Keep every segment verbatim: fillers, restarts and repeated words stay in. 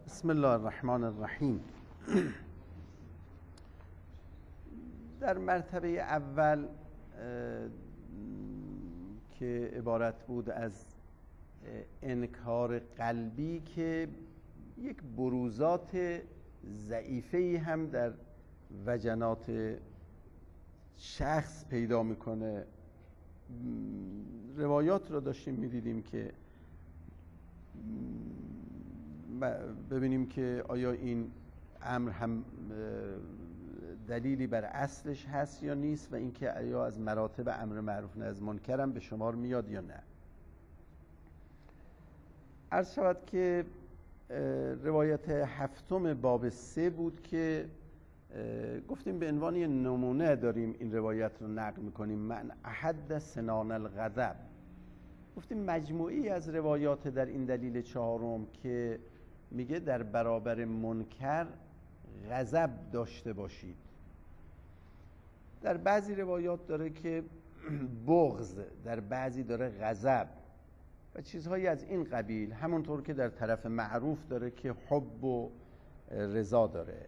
بسم الله الرحمن الرحیم. در مرتبه اول که عبارت بود از انکار قلبی که یک بروزات ضعیفه‌ای هم در وجنات شخص پیدا میکنه، روایات رو داشتیم میدیدیم که ببینیم که آیا این امر هم دلیلی بر اصلش هست یا نیست و اینکه آیا از مراتب امر معروف نهی از منکر هم به شمار میاد یا نه. عرض شود که روایت هفتم باب سه بود که گفتیم به عنوان نمونه داریم این روایت رو نقل میکنیم. من احد سنان الغضب، گفتیم مجموعی از روایات در این دلیل چهارم که میگه در برابر منکر غضب داشته باشید. در بعضی روایات داره که بغض، در بعضی داره غضب و چیزهایی از این قبیل، همونطور که در طرف معروف داره که حب و رضا داره.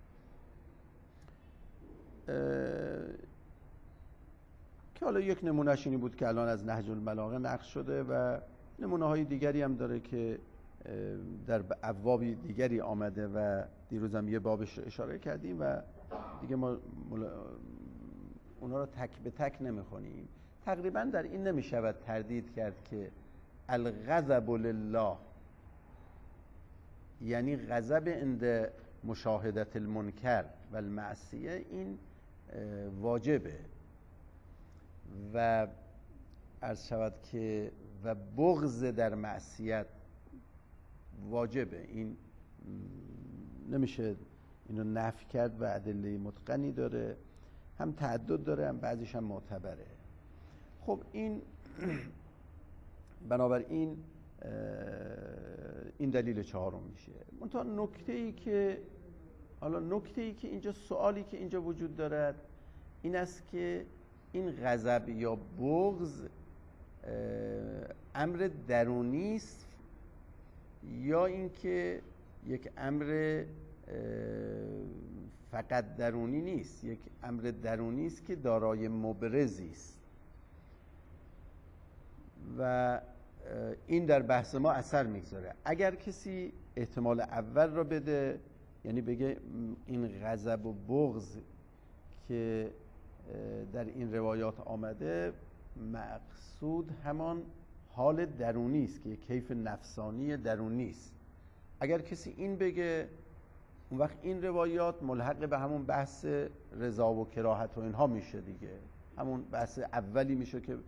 که حالا یک نمونهش اینی بود که الان از نهج البلاغه نقل شده و نمونه های دیگری هم داره که در ابواب دیگری آمده و دیروز هم یه بابش اشاره کردیم و دیگه ما اونا رو تک به تک نمیخونیم. تقریبا در این نمیشود تردید کرد که الغضب لله یعنی غضب عند مشاهدت المنکر و المعصیه این واجبه و عرض شود که و بغض در معصیت واجبه. این نمیشه اینو نفی کرد و ادله متقنی داره، هم تعدد داره هم بعضیش هم معتبره. خب این بنابراین این دلیل چهارم میشه. منتها نکته ای که حالا نکته ای که اینجا سوالی که اینجا وجود دارد این است که این غضب یا بغض امر درونی است یا اینکه یک امر فقط درونی نیست، یک امر درونی است که دارای مبرزی است و این در بحث ما اثر میگذاره. اگر کسی احتمال اول را بده، یعنی بگه این غضب و بغض که در این روایات آمده مقصود همان حال درونی است که کیف نفسانی درونی است، اگر کسی این بگه اون وقت این روایات ملحق به همون بحث رضا و کراهت و اینها میشه دیگه، همون بحث اولی میشه که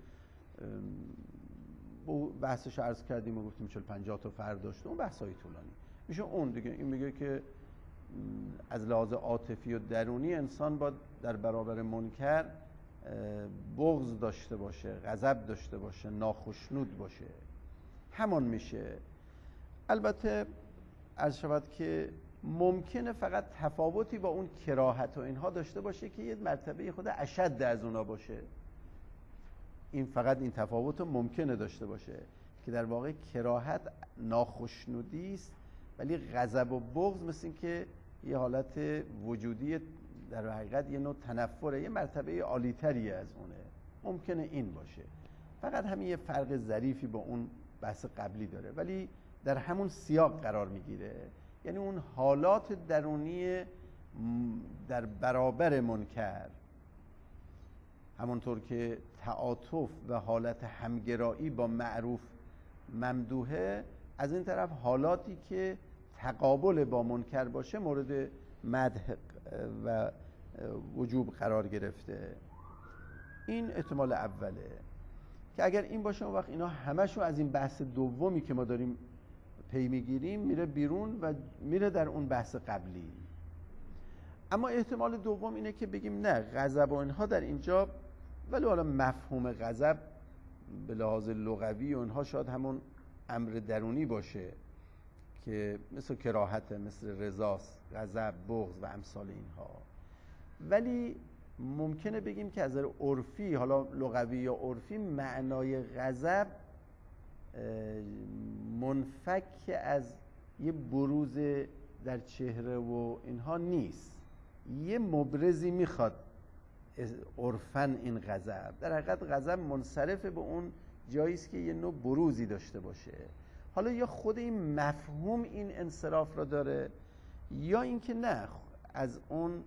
بحثش عرض کردیم و گفتیم چهل پنجاه تا فرد داشته، اون بحث های طولانی میشه اون دیگه. این میگه که از لحاظ عاطفی و درونی انسان باید در برابر منکر بغض داشته باشه، غضب داشته باشه، ناخشنود باشه، همان میشه. البته عرض شود که ممکنه فقط تفاوتی با اون کراهت و اینها داشته باشه که یه مرتبه خود اشد از اونا باشه. این فقط این تفاوت ممکنه داشته باشه که در واقع کراهت ناخشنودی است ولی غضب و بغض مثل این که یه حالت وجودی در حقیقت یه نوع تنفره، یه مرتبه عالی‌تری از اونه. ممکنه این باشه، فقط همین یه فرق ظریفی با اون بحث قبلی داره ولی در همون سیاق قرار میگیره. یعنی اون حالات درونی در برابر منکر، همونطور که تعاطف و حالت همگرایی با معروف ممدوحه، از این طرف حالاتی که تقابل با منکر باشه مورد مدح و وجوب قرار گرفته. این احتمال اوله که اگر این باشه اون وقت اینا همشو از این بحث دومی که ما داریم پی میگیریم میره بیرون و میره در اون بحث قبلی. اما احتمال دوم اینه که بگیم نه، غضب و اینها در اینجا، ولی حالا مفهوم غضب به لحاظ لغوی و اینها شاید همون امر درونی باشه که مثل کراهت، مثل رضاست، غضب، بغض و امثال اینها. ولی ممکنه بگیم که از نظر عرفی، حالا لغوی یا عرفی، معنای غضب منفک از یه بروز در چهره و اینها نیست، یه مبرزی میخواد عرفاً این غضب. در حقیقت غضب منصرف به اون جایی است که یه نوع بروزی داشته باشه. حالا یا خود این مفهوم این انصراف را داره، یا اینکه نه، از اون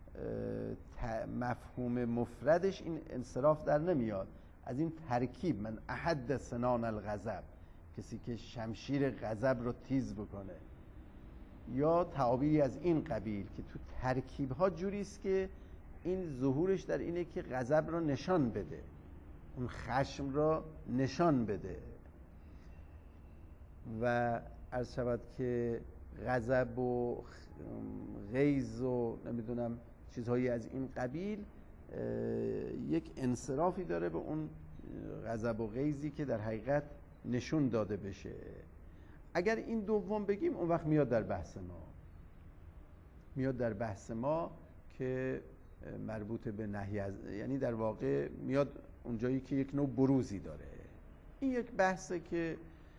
مفهوم مفردش این انصراف در نمیاد، از این ترکیب، من احد سنان الغضب، کسی که شمشیر غضب رو تیز بکنه، یا تعابیری از این قبیل که تو ترکیب‌ها جوری است که این ظهورش در اینه که غضب رو نشان بده، اون خشم رو نشان بده. و عرض شود که غضب و غیظ و نمیدونم چیزهایی از این قبیل یک انصرافی داره به اون غضب و غیظی که در حقیقت نشون داده بشه. اگر این دوم بگیم اون وقت میاد در بحث ما میاد در بحث ما که مربوط به نهی از، یعنی در واقع میاد اونجایی که یک نوع بروزی داره. این یک بحثه که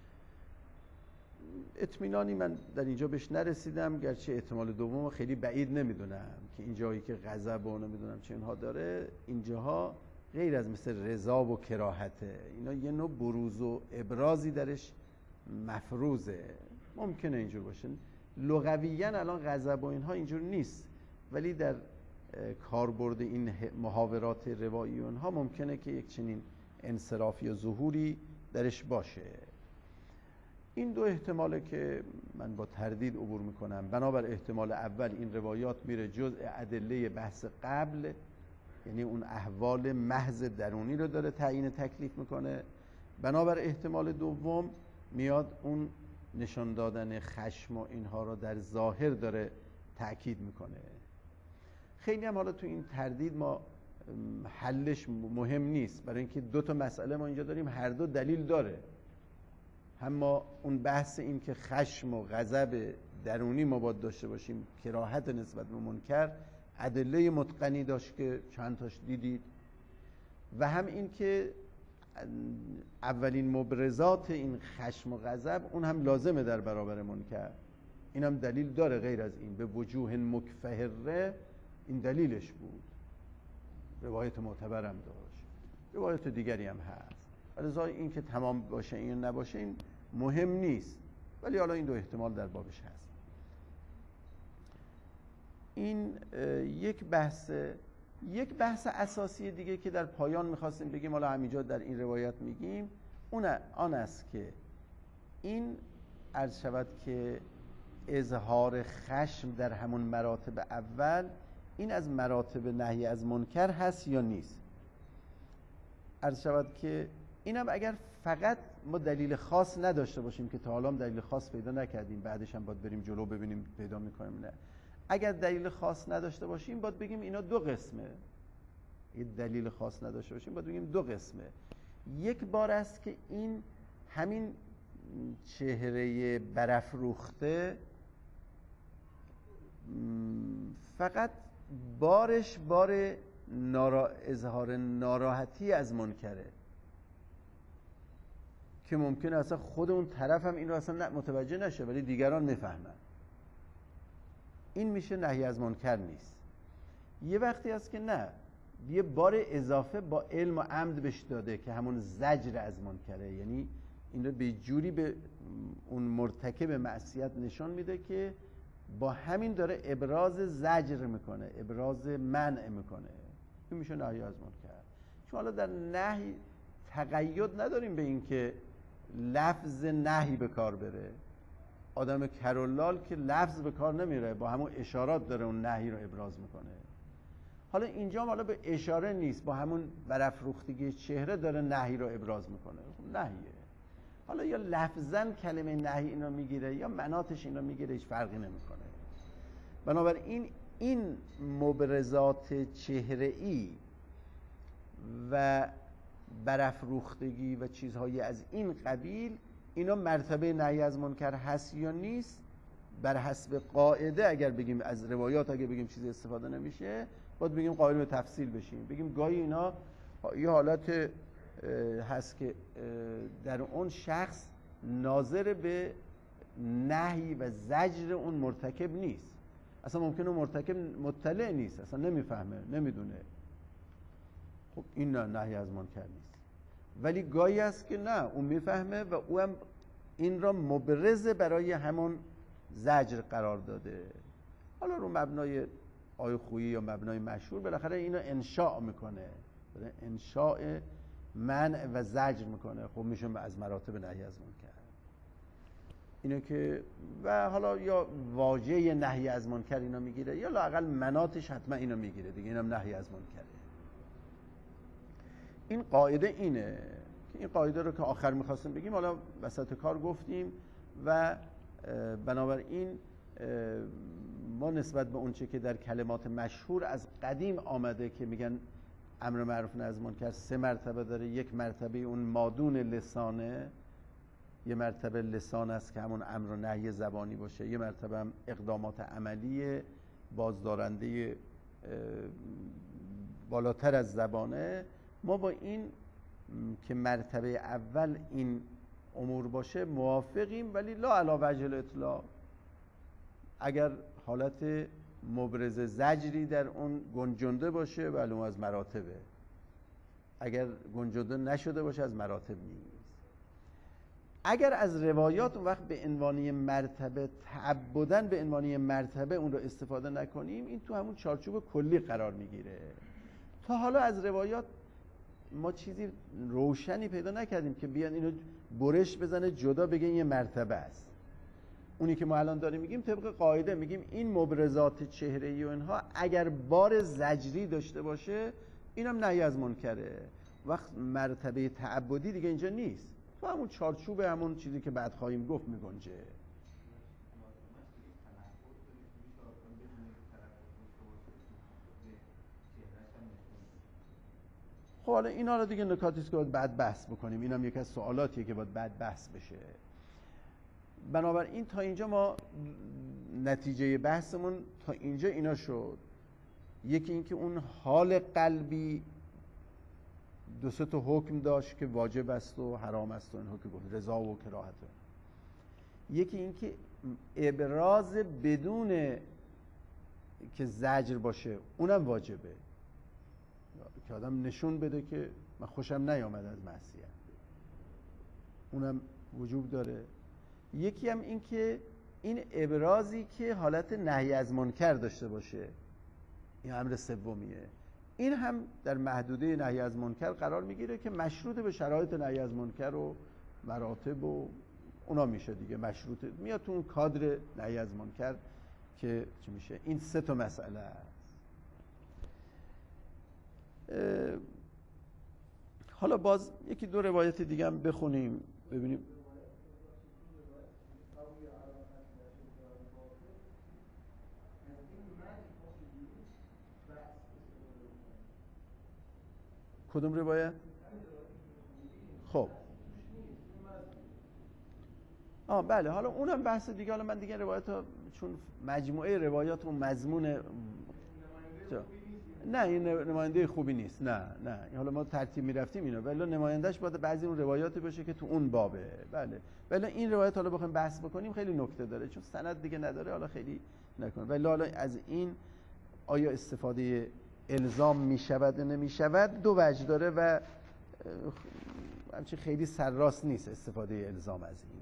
اطمینانی من در اینجا بهش نرسیدم، گرچه احتمال دوم خیلی بعید نمیدونم که این جایی که غضب و نمیدونم چه اینها داره، اینجاها غیر از مثل رضا و کراهته، اینا یه نوع بروز و ابرازی درش مفروضه. ممکنه اینجور باشه. لغویاً الان غضب و اینها اینجور نیست، ولی در کاربرد این محاورات روایی و اینها ممکنه که یک چنین انصرافی و ظهوری درش باشه. این دو احتماله که من با تردید عبور میکنم. بنابر احتمال اول این روایات میره جزء ادله بحث قبل، یعنی اون احوال محض درونی رو داره تعیین تکلیف میکنه. بنابر احتمال دوم میاد اون نشان دادن خشم و اینها رو در ظاهر داره تأکید میکنه. خیلی هم حالا تو این تردید ما حلش مهم نیست، برای اینکه دو تا مسئله ما اینجا داریم، هر دو دلیل داره. اما اون بحث این که خشم و غضب درونی ما باید داشته باشیم، کراهت نسبت به منکر، ادله متقنی داشت که چند تاش دیدید، و هم این که اولین مبرزات این خشم و غضب اون هم لازمه در برابر منکر. این هم دلیل داره غیر از این، به وجوه مکفهره، این دلیلش بود، روایت معتبرم داشت، روایت دیگری هم هست. علاوه این که تمام باشه این نباشه این مهم نیست، ولی حالا این دو احتمال در بابش هست. این یک بحث یک بحث اساسی دیگه که در پایان میخواستیم بگیم، حالا همینجا در این روایت میگیم، اون آن است که این عرض شود که اظهار خشم در همون مراتب اول، این از مراتب نهی از منکر هست یا نیست. عرض شود که اینم اگر فقط ما دلیل خاص نداشته باشیم، که تا حالا هم دلیل خاص پیدا نکردیم، بعدش هم باید بریم جلو ببینیم پیدا میکنیم، نه، اگر دلیل خاص نداشته باشیم باید بگیم اینا دو قسمه. یه دلیل خاص نداشته باشیم باید بگیم دو قسمه. یک بار است که این همین چهره برافروخته فقط بارش بار نارا... اظهار ناراحتی از منکره، که ممکنه اصلا خود اون طرف هم این رو اصلا متوجه نشه ولی دیگران میفهمن. این میشه نهی از منکر نیست. یه وقتی هست که نه، یه بار اضافه با علم و عمد بهش داده که همون زجر از منکره، یعنی این رو به جوری به اون مرتکب معصیت نشان میده که با همین داره ابراز زجر میکنه، ابراز منع میکنه. این میشه نهی از منکر. چون حالا در نهی تقید نداریم به این که لفظ نهی به کار بره. آدم کرولال که لفظ به کار نمیره، با همون اشارات داره اون نهی رو ابراز میکنه. حالا اینجا حالا به اشاره نیست، با همون برافروختگی چهره داره نهی رو ابراز میکنه. نهیه. حالا یا لفظاً کلمه نهی اینو میگیره یا مناتش اینو میگیره، هیچ فرقی نمیکنه. بنابراین این مبرزات چهره‌ای و برافروختگی و چیزهایی از این قبیل، اینا مرتبه نهی از منکر هست یا نیست، بر حسب قاعده اگر بگیم از روایات اگر بگیم چیزی استفاده نمیشه، باید بگیم قائل به تفصیل بشیم، بگیم گاهی اینا یه حالت هست که در اون شخص ناظر به نهی و زجر اون مرتکب نیست. اصلا ممکنه مرتکب مطلع نیست، اصلا نمیفهمه، نمیدونه. خب این نه نهی از منکر نیست. ولی گاهی است که نه، اون میفهمه و او هم این را مبرز برای همون زجر قرار داده. حالا رو مبنای آیه خویی یا مبنای مشهور بالاخره اینو انشاء میکنه، انشاء منع و زجر میکنه. خب میشه از مراتب نهی از منکر اینه که، و حالا یا واژه نهی از منکر اینو میگیره یا لااقل مناطش حتما اینو میگیره دیگه، اینم نهی از منکره. این قاعده اینه که این قاعده رو که آخر میخواستیم بگیم حالا وسط کار گفتیم و بنابراین ما نسبت به اونچه که در کلمات مشهور از قدیم آمده که میگن امر معروف نهی از منکر سه مرتبه داره. یک مرتبه اون مادون لسانه، یه مرتبه لسان است که همون امر و نهی زبانی باشه، یه مرتبه هم اقدامات عملی بازدارنده بالاتر از زبانه. ما با این که مرتبه اول این امور باشه موافقیم، ولی لا علی وجه الاطلاق. اگر حالت مبرز زجری در اون گنجنده باشه ولی اون از مراتبه، اگر گنجنده نشده باشه از مراتب نیست. اگر از روایات اون وقت به عنوانی مرتبه تعبدن به عنوانی مرتبه اون رو استفاده نکنیم، این تو همون چارچوب کلی قرار میگیره. تا حالا از روایات ما چیزی روشنی پیدا نکردیم که بیان اینو برش بزنه جدا بگه این یه مرتبه است. اونی که ما الان داریم میگیم طبق قاعده میگیم این مبرزات چهره‌ای و اینها اگر بار زجری داشته باشه اینم نهی از منکره. وقت مرتبه تعبدی دیگه اینجا نیست، تو همون چارچوب همون چیزی که بعد خواهیم گفت میگنجه. خب حالا اینا رو دیگه نکاتی است که باید بعد بحث بکنیم. اینم یک از سوالاتیه که باید بعد بحث بشه. بنابراین تا اینجا ما نتیجه بحثمون تا اینجا اینا شد. یکی اینکه اون حال قلبی دو سه تا حکم داشت که واجب است و حرام است و این حکم گفت رضا و کراهت. یکی اینکه ابراز بدون که زجر باشه اونم واجبه، که آدم نشون بده که من خوشم نیامد از معصیت، اونم وجوب داره. یکی هم این که این ابرازی که حالت نهی از منکر داشته باشه، این امر سومیه. این هم در محدوده نهی از منکر قرار میگیره که مشروط به شرایط نهی از منکر و مراتب و اونا میشه دیگه، مشروط میاد تو اون کادر نهی از منکر که چی میشه. این سه تا مسئله است. حالا باز یکی دو روایت دیگه هم بخونیم ببینیم. کدوم روایت؟ خب آه بله، حالا اونم بحث دیگه. حالا من دیگه روایت ها چون مجموعه روایات و مضمون نه این نماینده خوبی نیست، نه نه حالا ما ترتیب میرفتیم اینو، ولی نمایندهش باید بعضی اون روایاتی باشه که تو اون بابه. بله ولی این روایت حالا بخوایم بحث بکنیم خیلی نکته داره چون سند دیگه نداره، حالا خیلی نکنه. ولی حالا از این آیا استفاده الزام میشود و نمیشود دو وجه داره و همچین خیلی سرراست نیست استفاده الزام از این.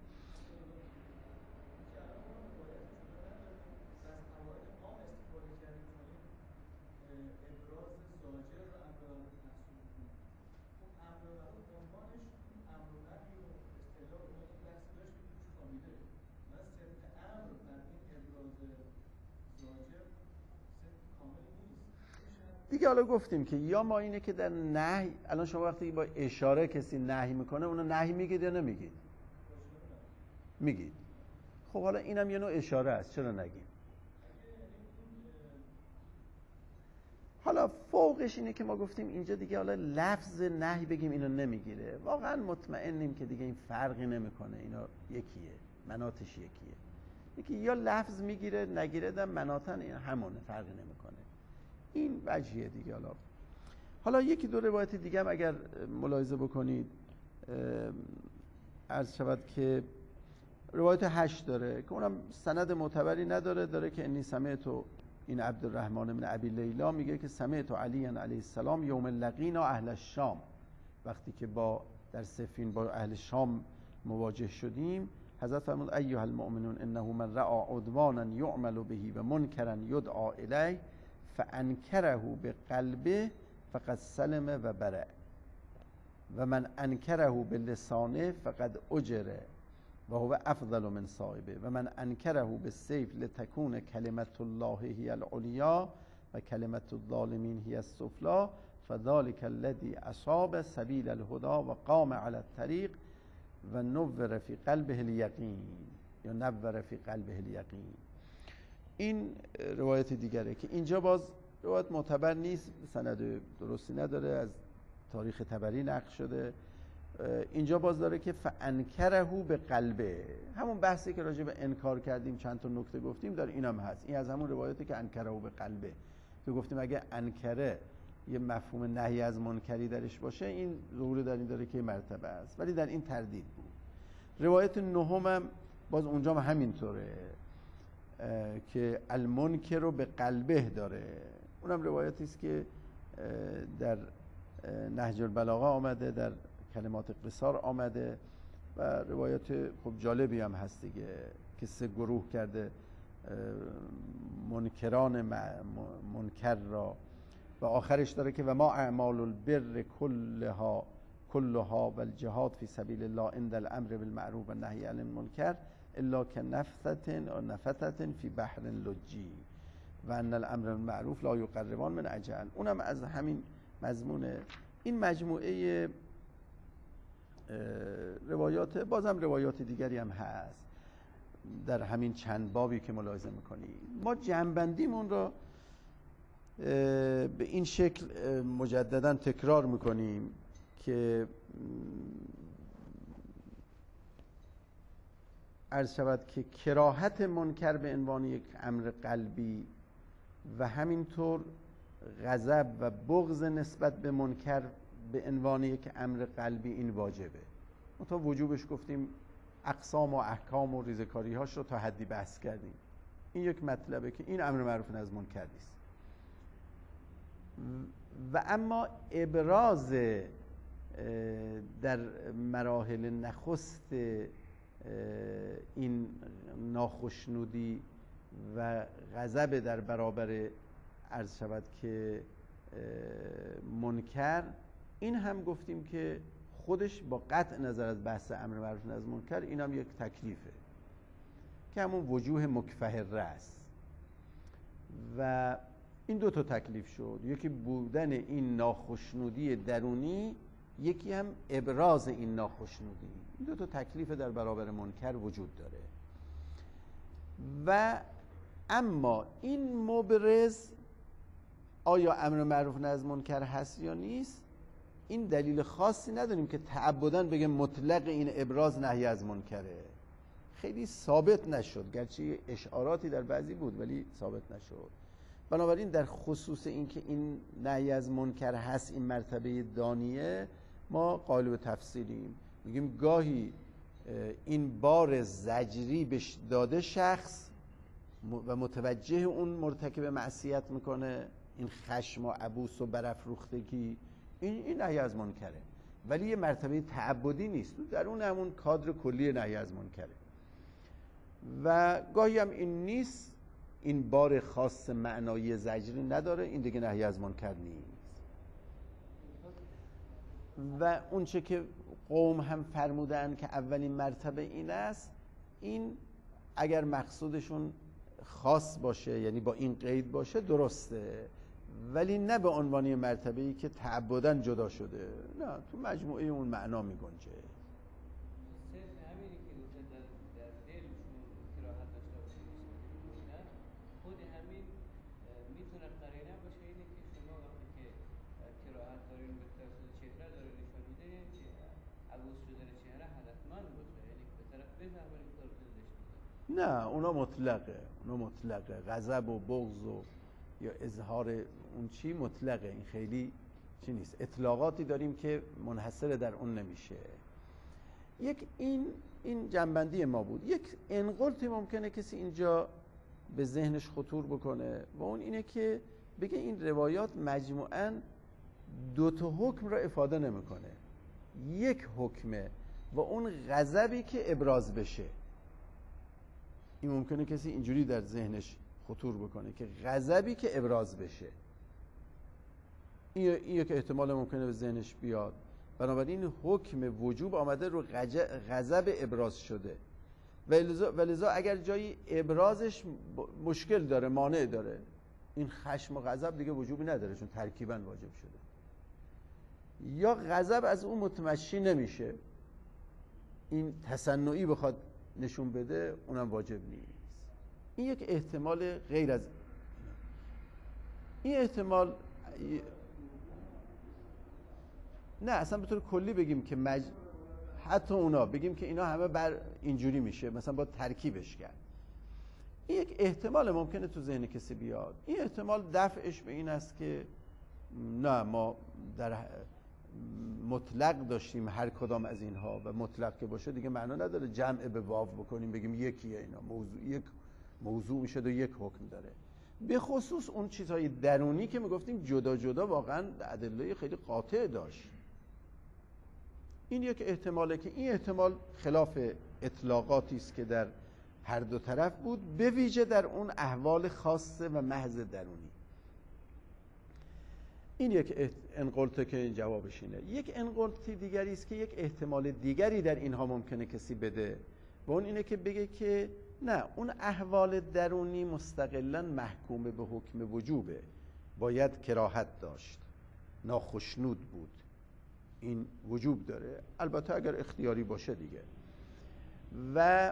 دیگه حالا گفتیم که یا ما اینه که در نهی، الان شما وقتی با اشاره کسی نهی میکنه اونو نهی میگید یا نمیگید؟ میگید. خب حالا اینم یه نوع اشاره است، چرا نگیم؟ حالا فوقش اینه که ما گفتیم اینجا دیگه حالا لفظ نهی بگیم اینو نمیگیره، واقعا مطمئنیم که دیگه این فرقی نمیکنه، اینا یکیه، مناطش یکیه. یکی یا لفظ میگیره نگیره در مناطن این همونه، فرقی نمیکنه. این وجهیه دیگه. حالا حالا یکی دو روایت دیگه هم اگر ملاحظه بکنید عرض شود که روایت هشت داره که اونم سند معتبری نداره، داره که انی سمعت این عبدالرحمن بن ابی لیلا میگه که سمعت علی علیه السلام یوم لقینا اهل الشام، وقتی که با در سفین با اهل شام مواجه شدیم حضرت فرمود ایها المؤمنون انه من رأى عدوانا یعمل به و منکرا یدعا الیه فانکره بقلبه فقد سلم و برع و من انکره بلسانه فقد اجره و هو افضل من صاحبه و من انکره بالسیف لتکون کلمت الله هی العلیا و کلمت الظالمین هی السفلی فذلک الذی اصاب سبیل الهدى و قام علی الطریق و نور فی قلبه الیقین یا نور فی قلبه الیقین. این روایت دیگره که اینجا باز روایت معتبر نیست، سند درستی نداره، از تاریخ طبری نقل شده. اینجا باز داره که فانکره به قلبه، همون بحثی که راجع به انکار کردیم چند تا نکته گفتیم در اینم هست. این از همون روایتی که انکره به قلبه که گفتیم اگه انکره یه مفهوم نهی از منکری درش باشه این ظهور در این داره که مرتبه است، ولی در این تردید بود. روایت نهم هم باز اونجا هم همینطوره که المنکر رو به قلبه داره، اونم روایتی است که در نهج البلاغه آمده، در کلمات قصار آمده و روایت خب جالبی هم هست دیگه که سه گروه کرده منکران منکر را و آخرش داره که و ما اعمال البر کلها کلها و الجهاد فی سبیل الله عند الامر بالمعروف و نهی عن المنکر الا کنفثة او نفثة فی بحر لجی و ان الامر بالمعروف لا یقربان من اجل. اونم از همین مضمونه. این مجموعه روایات، بازم روایات دیگری هم هست در همین چند بابی که ملاحظه میکنی. ما جمع‌بندیمون رو به این شکل مجددا تکرار میکنیم که عرض شود که کراهت منکر به عنوان یک امر قلبی و همینطور غضب و بغض نسبت به منکر به عنوان یک امر قلبی این واجبه. ما تا وجوبش گفتیم اقسام و احکام و ریزکاری هاش رو تا حدی بحث کردیم. این یک مطلبه که این امر معروف نهی از منکر نیست و اما ابراز در مراحل نخست این ناخشنودی و غضب در برابر عرض شود که منکر، این هم گفتیم که خودش با قطع نظر از بحث امر معروف نهی از منکر این هم یک تکلیفه که همون وجوه مکفهره است و این دو تا تکلیف شد، یکی بودن این ناخشنودی درونی، یکی هم ابراز این ناخشنودی. این دو تا تکلیف در برابر منکر وجود داره و اما این مبرز آیا امر معروف نهی از منکر هست یا نیست، این دلیل خاصی نداریم که تعبداً بگه مطلق این ابراز نهی از منکره. خیلی ثابت نشد، گرچه اشعاراتی در بعضی بود ولی ثابت نشد. بنابراین در خصوص این که این نهی از منکر هست، این مرتبه دانیه، ما قائل به تفصیلیم، میگیم گاهی این بار زجری بهش داده شخص و متوجه اون مرتکب معصیت میکنه، این خشم و عبوس و برافروختگی، این این نهی از منکره، ولی یه مرتبه تعبدی نیست، در اون همون کادر کلی نهی از منکره. و گاهی هم این نیست، این بار خاص معنایی زجری نداره، این دیگه نهی از منکر نیست. و اون چه که قوم هم فرمودن که اولین مرتبه این است، این اگر مقصودشون خاص باشه یعنی با این قید باشه درسته، ولی نه به عنوان مرتبه‌ای که تعبداً جدا شده، نه، تو مجموعه اون معنا می گنجه. نه، اونا مطلقه، اونا مطلقه، غضب و بغض و یا اظهار اون چی مطلقه، این خیلی چی نیست. اطلاقاتی داریم که منحصر در اون نمیشه. یک این این جنبندی ما بود. یک انقلتی ممکنه کسی اینجا به ذهنش خطور بکنه و اون اینه که بگه این روایات مجموعاً دو تا حکم را افاده نمیکنه، یک حکمه و اون غضبی که ابراز بشه. این ممکنه کسی اینجوری در ذهنش خطور بکنه که غضبی که ابراز بشه، این یک احتمال ممکنه به ذهنش بیاد. بنابراین حکم وجوب آمده رو غضب ابراز شده و لذا اگر جایی ابرازش مشکل داره، مانع داره، این خشم و غضب دیگه وجوبی نداره چون ترکیباً واجب شده. یا غضب از اون متمشی نمیشه، این تصنعی بخواد نشون بده، اونم واجب نیست. این یک احتمال غیر از این احتمال. نه اصلا به طور کلی بگیم که مج... حتی اونا بگیم که اینا همه بر اینجوری میشه، مثلا با ترکیبش کرد. این یک احتمال ممکنه تو ذهن کسی بیاد. این احتمال دفعش به این است که نه، ما در مطلق داشتیم هر کدام از اینها و مطلق که باشه دیگه معنا نداره جمع به واو بکنیم بگیم یکیه، اینا موضوع یک موضوع میشه و یک حکم داره. به خصوص اون چیزهای درونی که میگفتیم جدا جدا واقعا ادله خیلی قاطع داشت. این یک احتماله که این احتمال خلاف اطلاقاتی است که در هر دو طرف بود، به ویژه در اون احوال خاصه و محض درونی. این یک انقلته که این جوابش اینه. یک انقلتی دیگری است که یک احتمال دیگری در اینها ممکنه کسی بده و اون اینه که بگه که نه، اون احوال درونی مستقلاً محکوم به حکم وجوبه، باید کراهت داشت، ناخشنود بود، این وجوب داره، البته اگر اختیاری باشه دیگه. و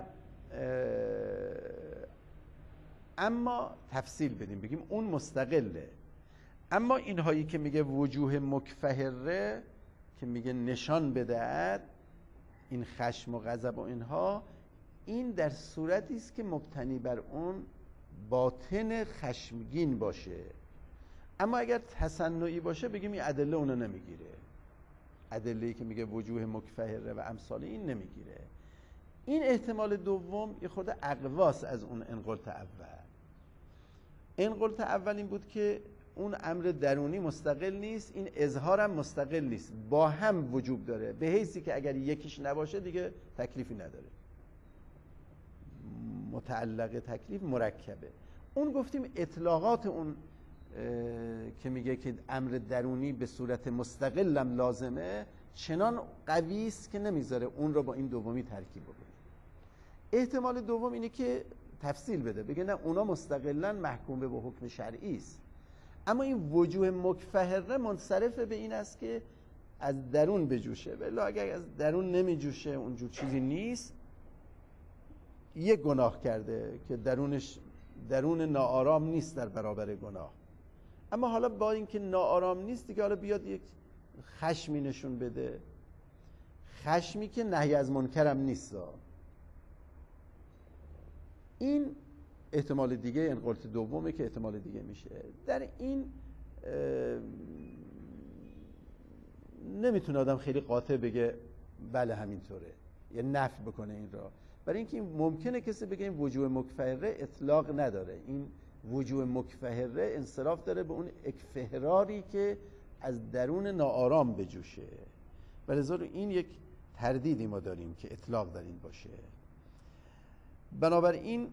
اما تفصیل بدیم بگیم اون مستقله. اما اینهایی که میگه وجوه مکفهره، که میگه نشان بدهد این خشم و غضب و اینها، این در صورتی است که مبتنی بر اون باطن خشمگین باشه. اما اگر تصنعی باشه بگیم این ادله اونو نمیگیره، ادله‌ای که میگه وجوه مکفهره و امثال این نمیگیره. این احتمال دوم یه خورده اقواس از اون انقلت اول. انقلت اول این بود که اون امر درونی مستقل نیست، این اظهارم مستقل نیست، با هم وجوب داره، به حیثی که اگر یکیش نباشه دیگه تکلیفی نداره، متعلق تکلیف مرکبه. اون گفتیم اطلاقات اون که میگه که امر درونی به صورت مستقلم لازمه چنان قوی است که نمیذاره اون رو با این دومی ترکیب بکنه. احتمال دوم اینه که تفصیل بده، بگه نه، اونا مستقلا محکوم به حکم شرعی است، اما این وجوه مکفهره منصرف به این است که از درون بجوشه، ولی اگر از درون نمیجوشه، اونجور چیزی نیست، یک گناه کرده که درونش درون ناآرام نیست در برابر گناه. اما حالا با اینکه ناآرام نیست دیگه، حالا بیاد یک خشمی نشون بده، خشمی که نهی از منکرم نیست. این احتمال دیگه انقلت دومه که احتمال دیگه میشه. در این نمیتونه آدم خیلی قاطع بگه بله همینطوره، یا نفی بکنه این را، برای اینکه این ممکنه کسی بگه این وجوه مکفهره اطلاق نداره. این وجوه مکفهره انصراف داره به اون اکفهراری که از درون ناآرام بجوشه، ولذا این یک تردیدی ما داریم که اطلاق در این باشه. بنابراین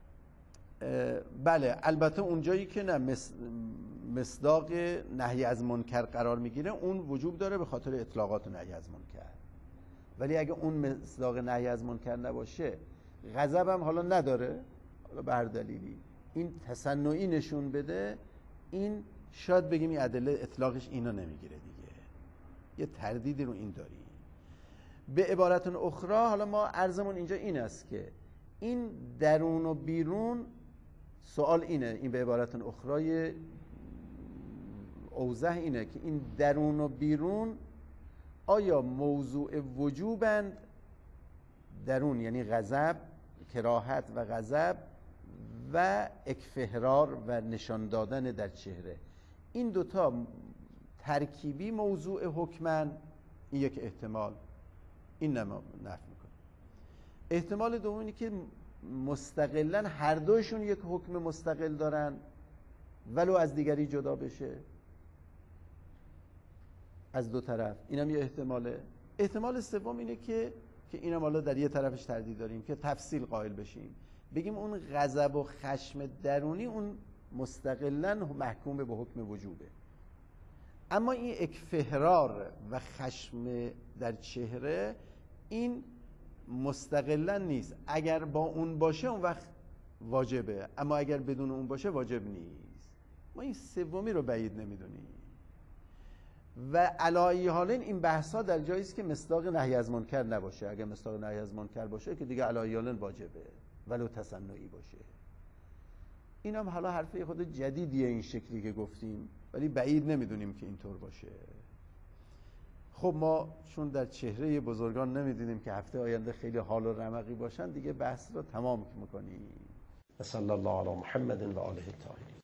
بله، البته اونجایی که نه مصداق نهی از منکر قرار میگیره اون وجوب داره به خاطر اطلاقات نهی از منکر، ولی اگه اون مصداق نهی از منکر نباشه، غضب هم حالا نداره، حالا به هر دلیلی این تصنعی نشون بده، این شاید بگیم این ادله اطلاقش اینا نمیگیره دیگه. یه تردیدی رو این داریم. به عبارت اخرى، حالا ما عرضمون اینجا این است که این درون و بیرون، سوال اینه، این به عبارت اخرى اوضح اینه که این درون و بیرون آیا موضوع وجوبند؟ درون یعنی غضب، کراهت و غضب و اکفهرار و نشان دادن در چهره، این دوتا ترکیبی موضوع حکمن. این یک احتمال، این نفی میکنه. احتمال دوم اینه که مستقلاً هر دوشون یک حکم مستقل دارن ولو از دیگری جدا بشه از دو طرف. اینم یه احتماله. احتمال سوم اینه که که اینم حالا در یه طرفش تردید داریم که تفصیل قائل بشیم، بگیم اون غضب و خشم درونی اون مستقلاً محکوم به حکم وجوبه، اما این اکفهرار و خشم در چهره این مستقلاً نیست. اگر با اون باشه اون وقت واجبه، اما اگر بدون اون باشه واجب نیست. ما این سومی رو بعید نمیدونیم و علی حال این بحثا در جایی است که مصداق نهی از منکر نباشه. اگر مصداق نهی از منکر باشه که دیگه علی حال واجبه ولو تصنعی باشه. این هم حالا حرفه خود جدیدیه این شکلی که گفتیم، ولی بعید نمیدونیم که اینطور باشه. خب ما چون در چهره بزرگان نمیدونیم که هفته آینده خیلی حال و رمقی باشن، دیگه بحث رو تمام میکنیم. صلی الله علی محمد و آله الطاهرین.